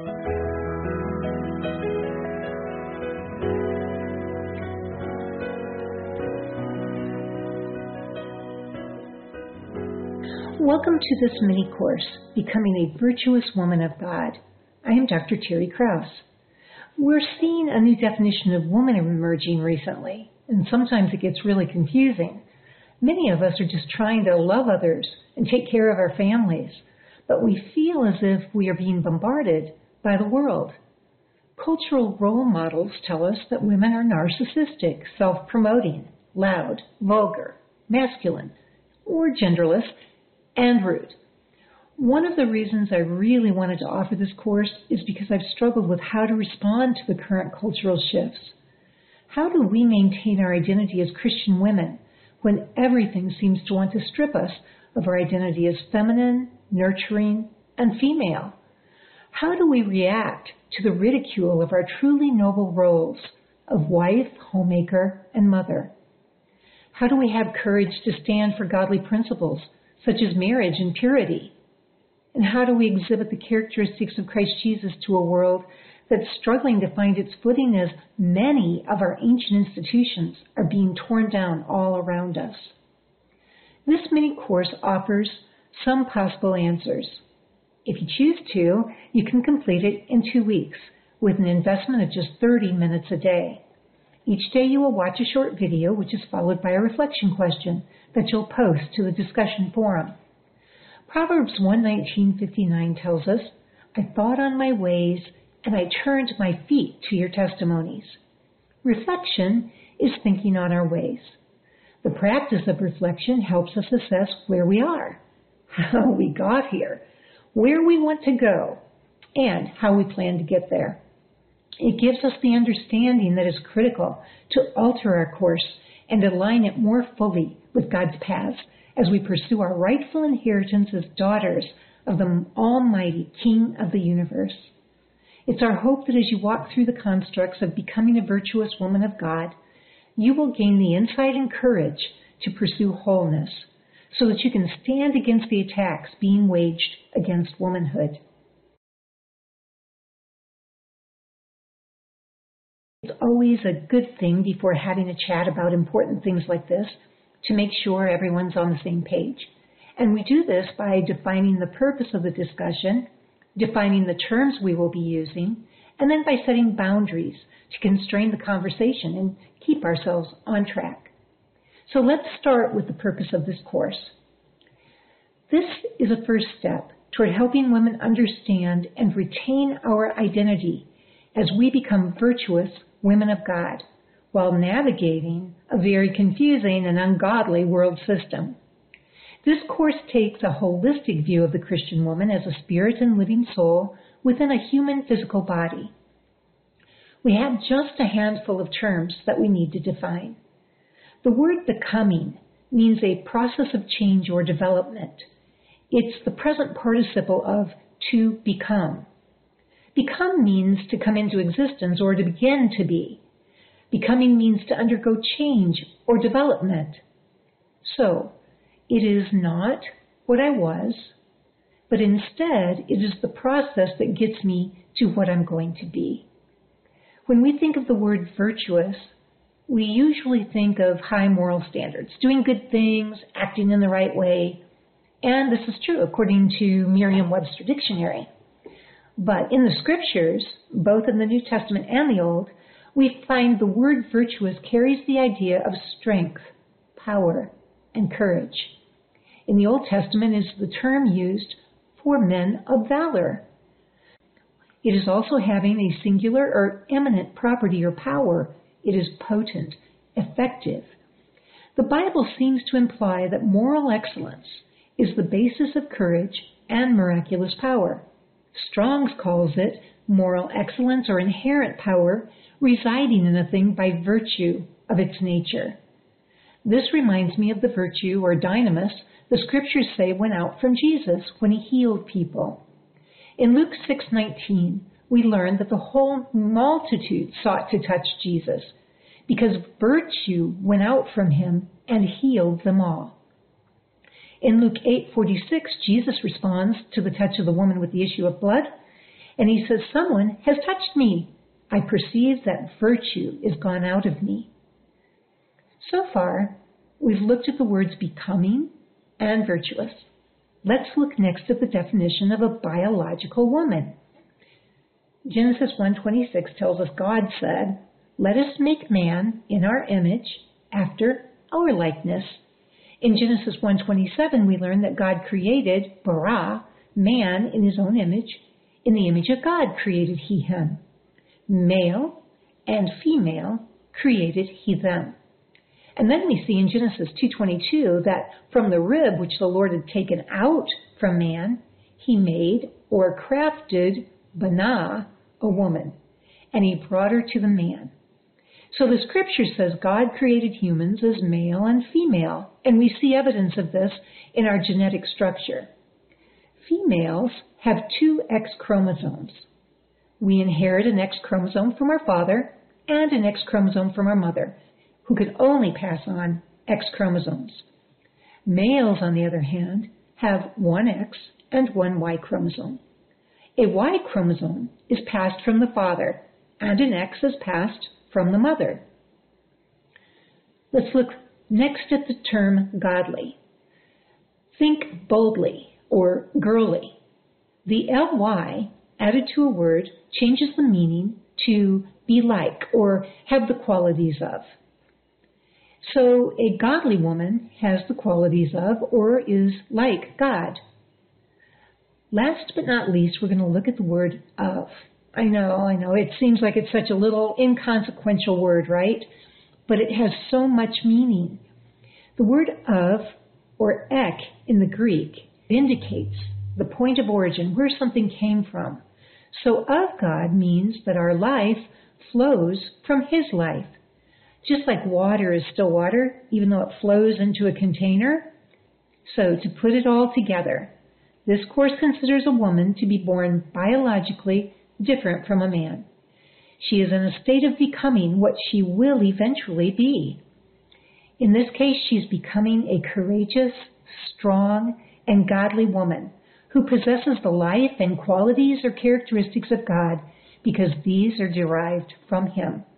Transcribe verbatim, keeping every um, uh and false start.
Welcome to this mini course, Becoming a Virtuous Woman of God. I am Doctor Terry Krause. We're seeing a new definition of woman emerging recently, and sometimes it gets really confusing. Many of us are just trying to love others and take care of our families, but we feel as if we are being bombarded by the world. Cultural role models tell us that women are narcissistic, self-promoting, loud, vulgar, masculine, or genderless, and rude. One of the reasons I really wanted to offer this course is because I've struggled with how to respond to the current cultural shifts. How do we maintain our identity as Christian women when everything seems to want to strip us of our identity as feminine, nurturing, and female? How do we react to the ridicule of our truly noble roles of wife, homemaker, and mother? How do we have courage to stand for godly principles such as marriage and purity? And how do we exhibit the characteristics of Christ Jesus to a world that's struggling to find its footing as many of our ancient institutions are being torn down all around us? This mini course offers some possible answers. If you choose to, you can complete it in two weeks with an investment of just thirty minutes a day. Each day you will watch a short video, which is followed by a reflection question that you'll post to the discussion forum. Proverbs one nineteen fifty-nine tells us, I thought on my ways, and I turned my feet to your testimonies. Reflection is thinking on our ways. The practice of reflection helps us assess where we are, how we got here, where we want to go, and how we plan to get there. It gives us the understanding that is critical to alter our course and align it more fully with God's paths as we pursue our rightful inheritance as daughters of the Almighty King of the universe. It's our hope that as you walk through the constructs of becoming a virtuous woman of God, you will gain the insight and courage to pursue wholeness so that you can stand against the attacks being waged against womanhood. It's always a good thing before having a chat about important things like this to make sure everyone's on the same page. And we do this by defining the purpose of the discussion, defining the terms we will be using, and then by setting boundaries to constrain the conversation and keep ourselves on track. So let's start with the purpose of this course. This is a first step toward helping women understand and retain our identity as we become virtuous women of God, while navigating a very confusing and ungodly world system. This course takes a holistic view of the Christian woman as a spirit and living soul within a human physical body. We have just a handful of terms that we need to define. The word becoming means a process of change or development. It's the present participle of to become. Become means to come into existence or to begin to be. Becoming means to undergo change or development. So, it is not what I was, but instead it is the process that gets me to what I'm going to be. When we think of the word virtuous, we usually think of high moral standards, doing good things, acting in the right way, and this is true according to Merriam-Webster Dictionary. But in the scriptures, both in the New Testament and the Old, we find the word virtuous carries the idea of strength, power, and courage. In the Old Testament is the term used for men of valor. It is also having a singular or eminent property or power. It is potent, effective. The Bible seems to imply that moral excellence is the basis of courage and miraculous power. Strong's calls it moral excellence or inherent power residing in a thing by virtue of its nature. This reminds me of the virtue or dynamis the scriptures say went out from Jesus when he healed people. In Luke six nineteen, we learn that the whole multitude sought to touch Jesus because virtue went out from him and healed them all. In Luke eight forty-six, Jesus responds to the touch of the woman with the issue of blood, And he says, someone has touched me. I perceive that virtue is gone out of me. So far, we've looked at the words becoming and virtuous. Let's look next at the definition of a biological woman. Genesis one twenty-six tells us God said, "Let us make man in our image, after our likeness." In Genesis one twenty-seven, we learn that God created, bara, man in his own image. In the image of God created he him. Male and female created he them. And then we see in Genesis two twenty-two that from the rib which the Lord had taken out from man, he made or crafted Banah, a woman, and he brought her to the man. So the scripture says God created humans as male and female, and we see evidence of this in our genetic structure. Females have two X chromosomes. We inherit an X chromosome from our father and an X chromosome from our mother, who can only pass on X chromosomes. Males, on the other hand, have one X and one Y chromosome. A Y chromosome is passed from the father, and an X is passed from the mother. Let's look next at the term godly. Think boldly or girly. The L Y added to a word changes the meaning to be like or have the qualities of. So a godly woman has the qualities of or is like God. Last but not least, we're going to look at the word of. I know, I know, it seems like it's such a little inconsequential word, right? But it has so much meaning. The word of, or ek in the Greek, indicates the point of origin, where something came from. So of God means that our life flows from his life. Just like water is still water, even though it flows into a container. So to put it all together, this course considers a woman to be born biologically different from a man. She is in a state of becoming what she will eventually be. In this case, she's becoming a courageous, strong, and godly woman who possesses the life and qualities or characteristics of God because these are derived from him.